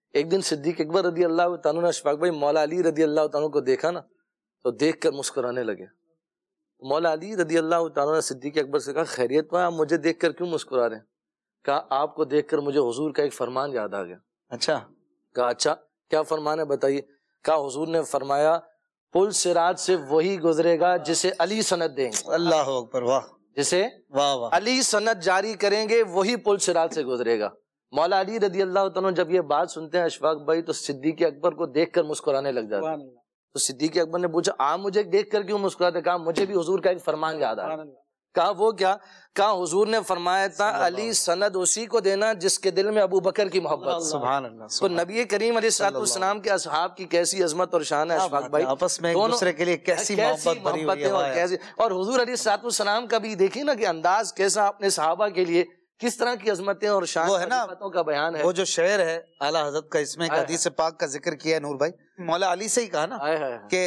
ایک دن صدیق اکبر رضی اللہ تعالیٰ نے اشفاق بھائی مولا علی رضی اللہ تعالیٰ کو دیکھا نا تو دیکھ کر مسکرانے لگے. مولا علی رضی اللہ تعالیٰ نے صدیق اکبر سے کہا خیریت میں آپ مجھے دیکھ کر کیوں مسکرا رہے ہیں؟ کہا آپ کو دیکھ کر مجھے حضور کا ایک فرمان یاد آ گیا. اچھا. کہا اچھا کیا فرمان ہے بتائیے. کہا حضور نے فرمایا پل صراط سے وہی گزرے گا جسے علی سند دیں گے. اللہ اکبر. واہ. جسے واہ واہ. علی سند جاری کریں گے وہی پل صراط سے گزرے گا. مولا علی رضی اللہ تعالیٰ جب یہ بات سنتے ہیں اشفاق بھائی تو صدیق اکبر کو دیکھ کر مسکرانے لگ جاتے ہیں. تو صدیق اکبر نے پوچھا آپ مجھے دیکھ کر کیوں مسکراتے؟ کہا مجھے بھی حضور کا ایک فرمان یاد آیا. کہا وہ کیا؟ کہا حضور نے فرمایا تھا علی سند اسی کو دینا جس کے دل میں ابو بکر کی محبت. سبحان اللہ. تو نبی کریم علیہ السلام کے اصحاب کی کیسی عظمت اور شان ہے اشفاق بھائی، آپس میں ایک دوسرے کے لیے کیسی محبت ہے اور کیسی. اور حضور علیہ السلام کا بھی دیکھیے نا کہ انداز کیسا اپنے صحابہ کے لیے کس طرح کی عظمتیں اور شان وہ ہے نا کا بیان ہے. وہ جو شعر ہے اعلیٰ حضرت کا، اس میں ایک حدیث پاک کا ذکر کیا ہے نور بھائی. مولا علی سے ہی کہا نا کہ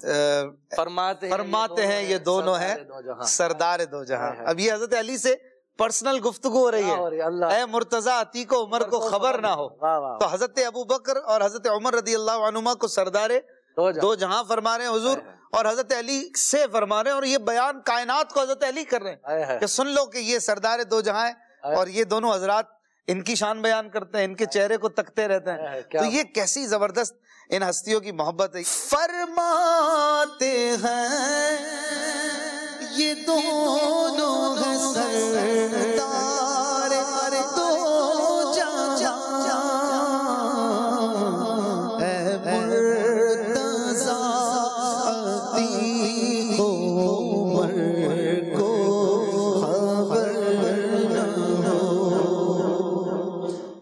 فرماتے ہیں یہ دونوں ہیں سردار دو جہاں. اب یہ حضرت علی سے پرسنل گفتگو ہو رہی ہے. اے مرتضی عتیق و عمر کو خبر نہ ہو. تو حضرت ابو بکر اور حضرت عمر رضی اللہ عنہما کو سردار دو جہاں فرما رہے ہیں حضور، اور حضرت علی سے فرما رہے ہیں. اور یہ بیان کائنات کو حضرت علی کر رہے ہیں کہ سن لو کہ یہ سردار دو جہاں ہیں، اور یہ دونوں حضرات ان کی شان بیان کرتے ہیں، ان کے چہرے کو تکتے رہتے ہیں. تو یہ کیسی زبردست ان ہستیوں کی محبت ہے. فرماتے ہیں یہ دونوں